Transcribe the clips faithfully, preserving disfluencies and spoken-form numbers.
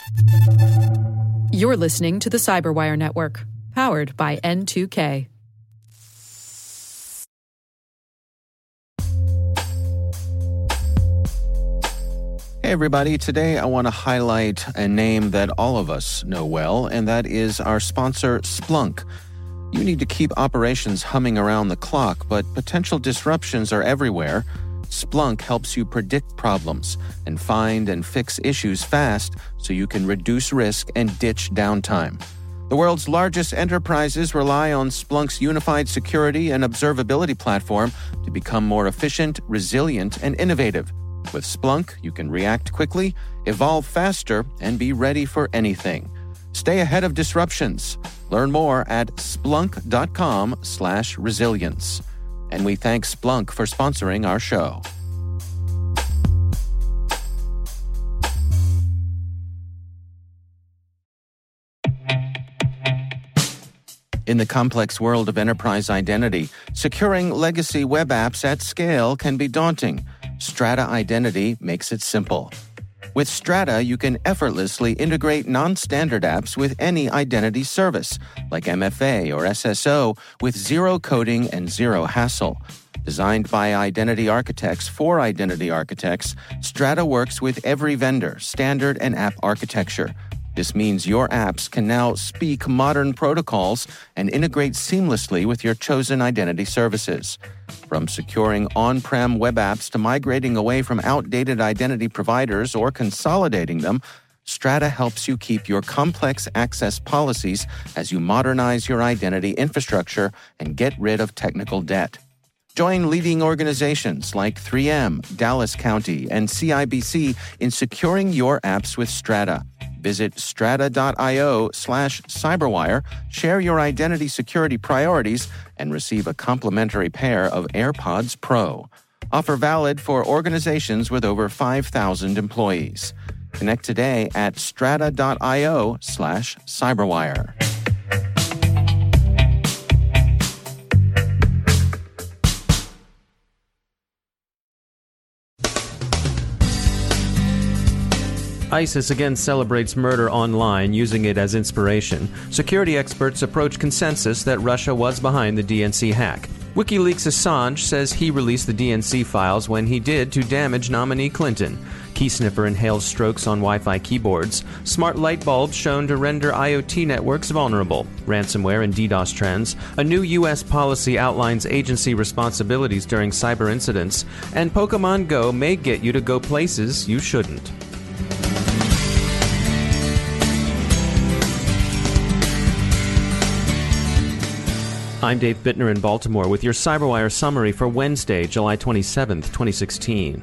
You're listening to the Cyberwire Network, powered by N two K. Hey everybody, today I want to highlight a name that all of us know well, and that is our sponsor, Splunk. You need to keep operations humming around the clock, but potential disruptions are everywhere. Splunk helps you predict problems and find and fix issues fast so you can reduce risk and ditch downtime. The world's largest enterprises rely on Splunk's unified security and observability platform to become more efficient, resilient, and innovative. With Splunk, you can react quickly, evolve faster, and be ready for anything. Stay ahead of disruptions. Learn more at splunk.com slash resilience. And we thank Splunk for sponsoring our show. In the complex world of enterprise identity, securing legacy web apps at scale can be daunting. Strata Identity makes it simple. With Strata, you can effortlessly integrate non-standard apps with any identity service, like M F A or S S O, with zero coding and zero hassle. Designed by identity architects for identity architects, Strata works with every vendor, standard, and app architecture. This means your apps can now speak modern protocols and integrate seamlessly with your chosen identity services. From securing on-prem web apps to migrating away from outdated identity providers or consolidating them, Strata helps you keep your complex access policies as you modernize your identity infrastructure and get rid of technical debt. Join leading organizations like three M, Dallas County, and C I B C in securing your apps with Strata. Visit strata.io slash cyberwire, share your identity security priorities, and receive a complimentary pair of AirPods Pro. Offer valid for organizations with over five thousand employees. Connect today at strata.io slash cyberwire. ISIS again celebrates murder online, using it as inspiration. Security experts approach consensus that Russia was behind the D N C hack. WikiLeaks' Assange says he released the D N C files when he did to damage nominee Clinton. Keysniffer inhales strokes on Wi-Fi keyboards. Smart light bulbs shown to render IoT networks vulnerable. Ransomware and DDoS trends. A new U S policy outlines agency responsibilities during cyber incidents. And Pokemon Go may get you to go places you shouldn't. I'm Dave Bittner in Baltimore with your CyberWire summary for Wednesday, July twenty-seventh, twenty sixteen.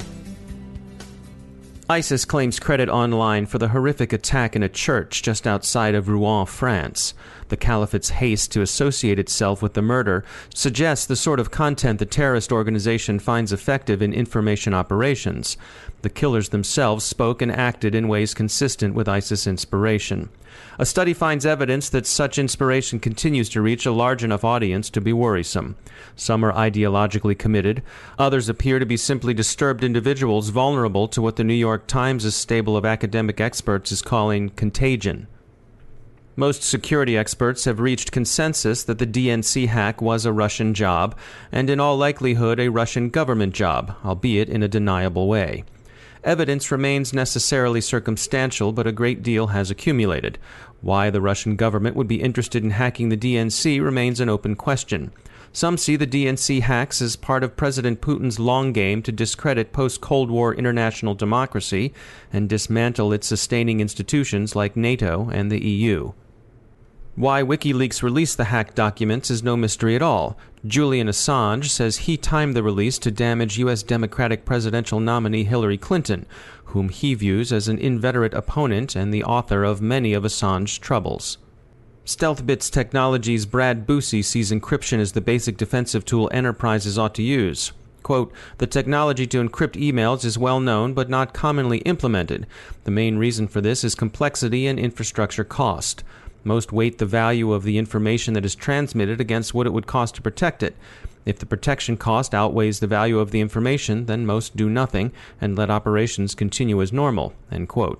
ISIS claims credit online for the horrific attack in a church just outside of Rouen, France. The caliphate's haste to associate itself with the murder suggests the sort of content the terrorist organization finds effective in information operations. The killers themselves spoke and acted in ways consistent with ISIS inspiration. A study finds evidence that such inspiration continues to reach a large enough audience to be worrisome. Some are ideologically committed. Others appear to be simply disturbed individuals vulnerable to what the New York Times' stable of academic experts is calling contagion. Most security experts have reached consensus that the D N C hack was a Russian job, and in all likelihood a Russian government job, albeit in a deniable way. Evidence remains necessarily circumstantial, but a great deal has accumulated. Why the Russian government would be interested in hacking the D N C remains an open question. Some see the D N C hacks as part of President Putin's long game to discredit post-Cold War international democracy and dismantle its sustaining institutions like NATO and the E U. Why WikiLeaks released the hacked documents is no mystery at all. Julian Assange says he timed the release to damage U S Democratic presidential nominee Hillary Clinton, whom he views as an inveterate opponent and the author of many of Assange's troubles. StealthBits Technologies' Brad Boosie sees encryption as the basic defensive tool enterprises ought to use. Quote, the technology to encrypt emails is well known but not commonly implemented. The main reason for this is complexity and infrastructure cost. Most weight the value of the information that is transmitted against what it would cost to protect it. If the protection cost outweighs the value of the information, then most do nothing and let operations continue as normal. End quote.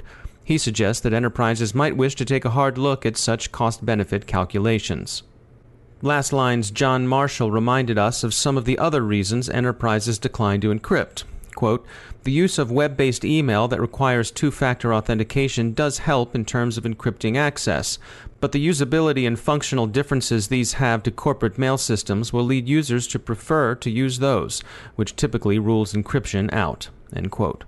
He suggests that enterprises might wish to take a hard look at such cost-benefit calculations. Last Line's John Marshall reminded us of some of the other reasons enterprises decline to encrypt. Quote, "The use of web-based email that requires two-factor authentication does help in terms of encrypting access, but the usability and functional differences these have to corporate mail systems will lead users to prefer to use those, which typically rules encryption out." End quote.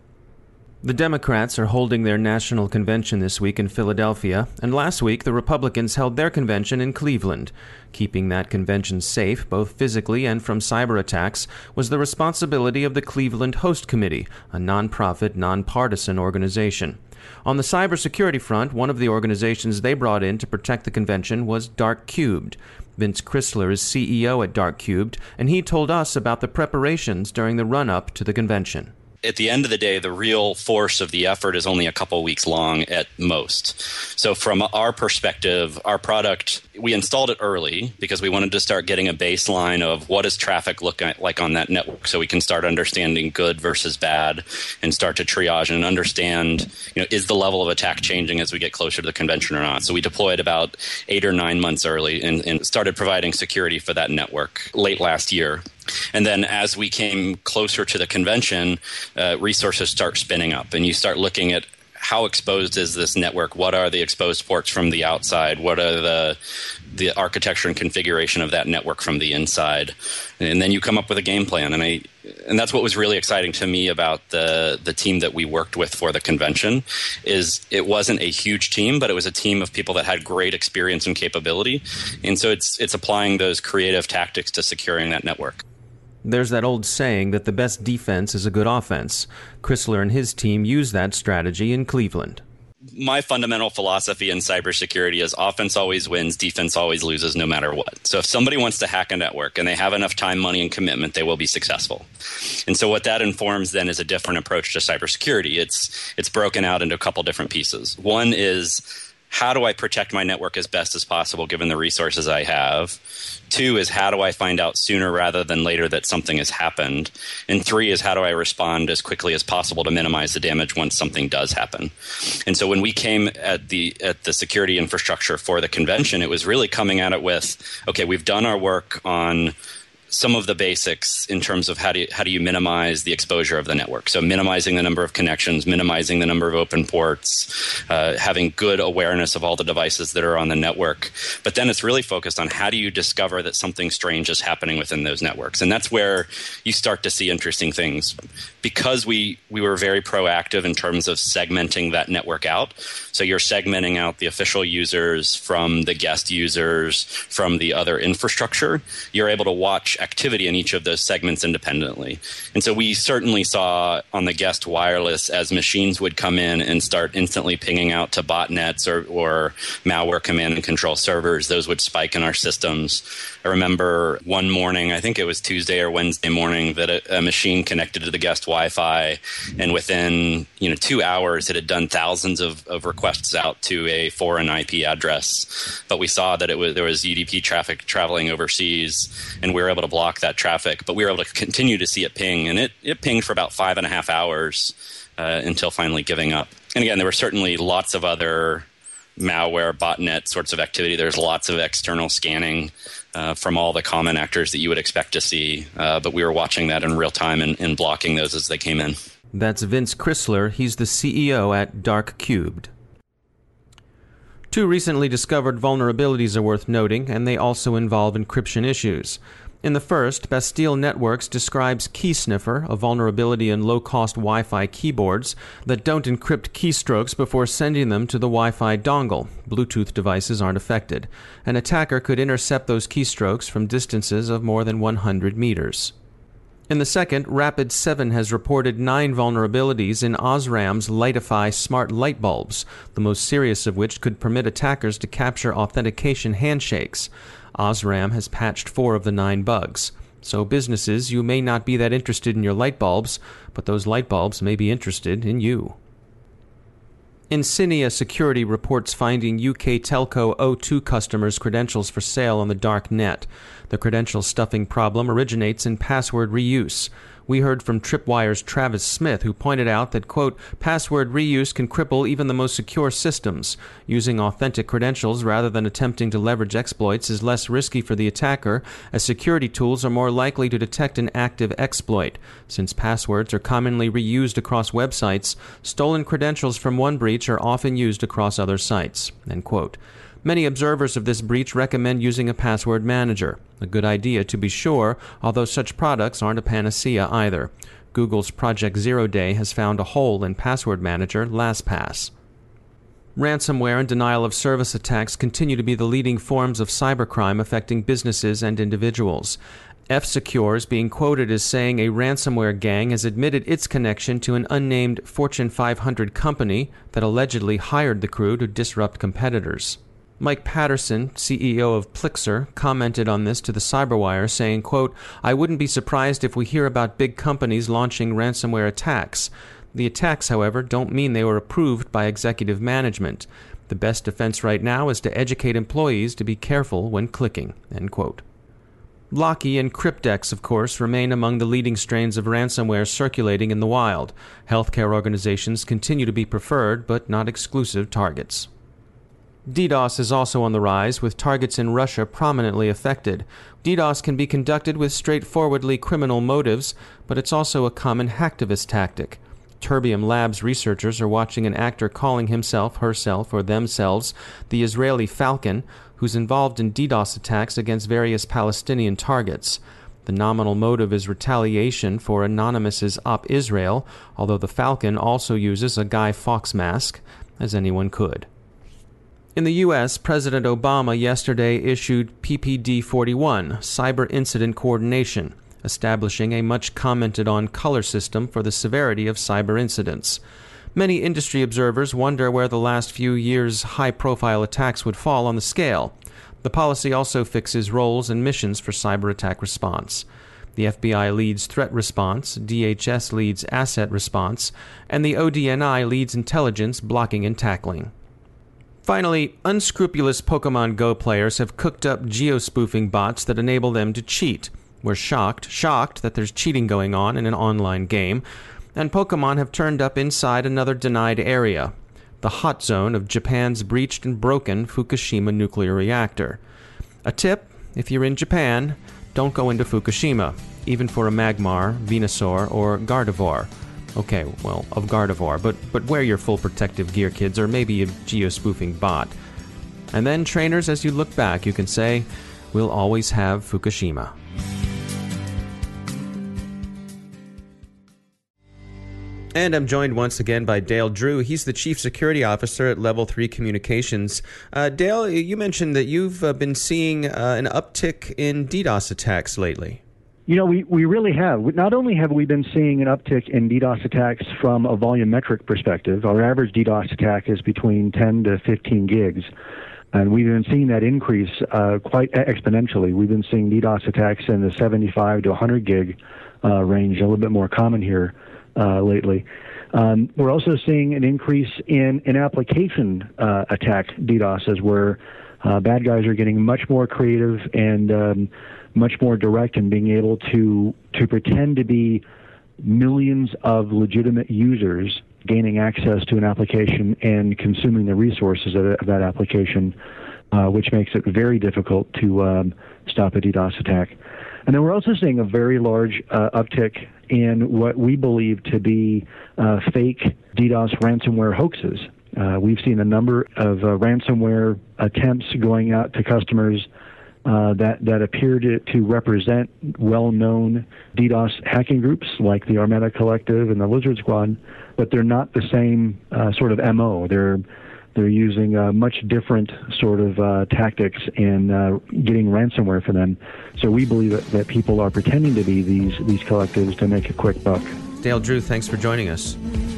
The Democrats are holding their national convention this week in Philadelphia, and last week the Republicans held their convention in Cleveland. Keeping that convention safe, both physically and from cyber attacks, was the responsibility of the Cleveland Host Committee, a nonprofit, nonpartisan organization. On the cybersecurity front, one of the organizations they brought in to protect the convention was Dark Cubed. Vince Chrysler is C E O at Dark Cubed, and he told us about the preparations during the run-up to the convention. At the end of the day, the real force of the effort is only a couple weeks long at most. So from our perspective, our product, we installed it early because we wanted to start getting a baseline of what does traffic look like on that network, so we can start understanding good versus bad and start to triage and understand, you know, is the level of attack changing as we get closer to the convention or not. So we deployed about eight or nine months early and, and started providing security for that network late last year. And then as we came closer to the convention, uh, resources start spinning up, and you start looking at how exposed is this network? What are the exposed ports from the outside? What are the the architecture and configuration of that network from the inside? And then you come up with a game plan. And I and that's what was really exciting to me about the the team that we worked with for the convention, is it wasn't a huge team, but it was a team of people that had great experience and capability. And so it's it's applying those creative tactics to securing that network. There's that old saying that the best defense is a good offense. Chrysler and his team used that strategy in Cleveland. My fundamental philosophy in cybersecurity is offense always wins, defense always loses no matter what. So if somebody wants to hack a network and they have enough time, money, and commitment, they will be successful. And so what that informs then is a different approach to cybersecurity. It's it's broken out into a couple different pieces. One is, how do I protect my network as best as possible given the resources I have? Two is, how do I find out sooner rather than later that something has happened? And three is, how do I respond as quickly as possible to minimize the damage once something does happen? And so when we came at the at the security infrastructure for the convention, it was really coming at it with, okay, we've done our work on some of the basics in terms of how do you, how do you minimize the exposure of the network. So minimizing the number of connections, minimizing the number of open ports, uh, having good awareness of all the devices that are on the network. But then it's really focused on how do you discover that something strange is happening within those networks. And that's where you start to see interesting things. Because we, we were very proactive in terms of segmenting that network out. So you're segmenting out the official users from the guest users, from the other infrastructure. You're able to watch activity in each of those segments independently. And so we certainly saw on the guest wireless, as machines would come in and start instantly pinging out to botnets or, or malware command and control servers, those would spike in our systems. I remember one morning, I think it was Tuesday or Wednesday morning, that a, a machine connected to the guest Wi-Fi, and within you know two hours it had done thousands of, of requests out to a foreign I P address. But we saw that it was there was U D P traffic traveling overseas, and we were able to block that traffic. But we were able to continue to see it ping, and it, it pinged for about five and a half hours uh, until finally giving up. And again, there were certainly lots of other malware, botnet sorts of activity. There's lots of external scanning uh, from all the common actors that you would expect to see. Uh, but we were watching that in real time and, and blocking those as they came in. That's Vince Chrysler. He's the C E O at Dark Cubed. Two recently discovered vulnerabilities are worth noting, and they also involve encryption issues. In the first, Bastille Networks describes KeySniffer, a vulnerability in low-cost Wi-Fi keyboards that don't encrypt keystrokes before sending them to the Wi-Fi dongle. Bluetooth devices aren't affected. An attacker could intercept those keystrokes from distances of more than one hundred meters. In the second, Rapid seven has reported nine vulnerabilities in Osram's Lightify smart light bulbs, the most serious of which could permit attackers to capture authentication handshakes. Osram has patched four of the nine bugs. So businesses, you may not be that interested in your light bulbs, but those light bulbs may be interested in you. Insignia Security reports finding U K telco O two customers' credentials for sale on the dark net. The credential stuffing problem originates in password reuse. We heard from Tripwire's Travis Smith, who pointed out that, quote, password reuse can cripple even the most secure systems. Using authentic credentials rather than attempting to leverage exploits is less risky for the attacker, as security tools are more likely to detect an active exploit. Since passwords are commonly reused across websites, stolen credentials from one breach are often used across other sites, end quote. Many observers of this breach recommend using a password manager. A good idea, to be sure, although such products aren't a panacea either. Google's Project Zero Day has found a hole in password manager LastPass. Ransomware and denial-of-service attacks continue to be the leading forms of cybercrime affecting businesses and individuals. F-Secure is being quoted as saying a ransomware gang has admitted its connection to an unnamed Fortune five hundred company that allegedly hired the crew to disrupt competitors. Mike Patterson, C E O of Plixer, commented on this to the Cyberwire, saying, quote, I wouldn't be surprised if we hear about big companies launching ransomware attacks. The attacks, however, don't mean they were approved by executive management. The best defense right now is to educate employees to be careful when clicking, end quote. Locky and Cryptex, of course, remain among the leading strains of ransomware circulating in the wild. Healthcare organizations continue to be preferred, but not exclusive targets. DDoS is also on the rise, with targets in Russia prominently affected. DDoS can be conducted with straightforwardly criminal motives, but it's also a common hacktivist tactic. Terbium Labs researchers are watching an actor calling himself, herself, or themselves the Israeli Falcon, who's involved in DDoS attacks against various Palestinian targets. The nominal motive is retaliation for Anonymous's Op Israel, although the Falcon also uses a Guy Fawkes mask, as anyone could. In the U S, President Obama yesterday issued P P D forty-one, Cyber Incident Coordination, establishing a much-commented-on color system for the severity of cyber incidents. Many industry observers wonder where the last few years' high-profile attacks would fall on the scale. The policy also fixes roles and missions for cyber attack response. The F B I leads threat response, D H S leads asset response, and the O D N I leads intelligence, blocking, and tackling. Finally, unscrupulous Pokemon Go players have cooked up geo-spoofing bots that enable them to cheat. We're shocked, shocked that there's cheating going on in an online game, and Pokemon have turned up inside another denied area, the hot zone of Japan's breached and broken Fukushima nuclear reactor. A tip, if you're in Japan, don't go into Fukushima, even for a Magmar, Venusaur, or Gardevoir. Okay, well, of Gardevoir, but, but wear your full protective gear, kids, or maybe a geo-spoofing bot. And then, trainers, as you look back, you can say, we'll always have Fukushima. And I'm joined once again by Dale Drew. He's the Chief Security Officer at Level three Communications. Uh, Dale, you mentioned that you've uh, been seeing uh, an uptick in DDoS attacks lately. You know, we, we really have. Not only have we been seeing an uptick in DDoS attacks from a volumetric perspective, our average DDoS attack is between ten to fifteen gigs, and we've been seeing that increase uh, quite exponentially. We've been seeing DDoS attacks in the seventy-five to one hundred gig uh, range, a little bit more common here uh, lately. Um, we're also seeing an increase in, in application uh, attack DDoSes, where uh, bad guys are getting much more creative and um, much more direct in being able to to pretend to be millions of legitimate users gaining access to an application and consuming the resources of, of that application, uh, which makes it very difficult to um, stop a DDoS attack. And then we're also seeing a very large uh, uptick in what we believe to be uh, fake DDoS ransomware hoaxes. Uh, we've seen a number of uh, ransomware attempts going out to customers Uh, that, that appear to, to represent well-known DDoS hacking groups like the Armada Collective and the Lizard Squad, but they're not the same uh, sort of M O. They're they're using uh, much different sort of uh, tactics in uh, getting ransomware for them. So we believe that, that people are pretending to be these these collectives to make a quick buck. Dale Drew, thanks for joining us.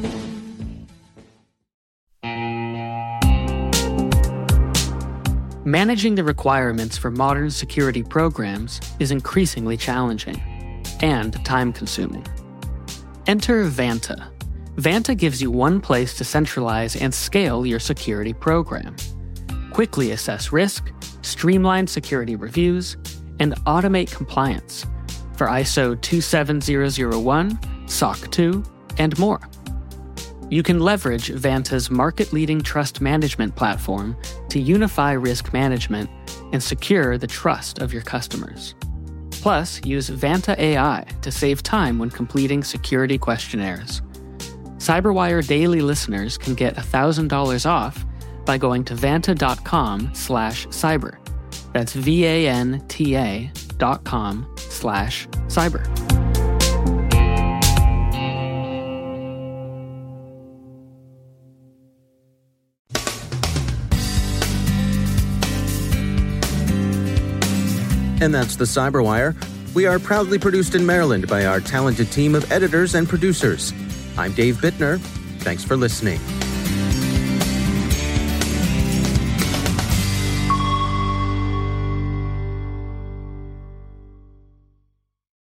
Managing the requirements for modern security programs is increasingly challenging and time-consuming. Enter Vanta. Vanta gives you one place to centralize and scale your security program. Quickly assess risk, streamline security reviews, and automate compliance. for I S O two seven zero zero one, S O C two, and more. You can leverage Vanta's market-leading trust management platform to unify risk management and secure the trust of your customers. Plus, use Vanta A I to save time when completing security questionnaires. CyberWire Daily listeners can get one thousand dollars off by going to vanta.com slash cyber. That's V-A-N-T-A dot com slash cyber. And that's the Cyberwire. We are proudly produced in Maryland by our talented team of editors and producers. I'm Dave Bittner. Thanks for listening.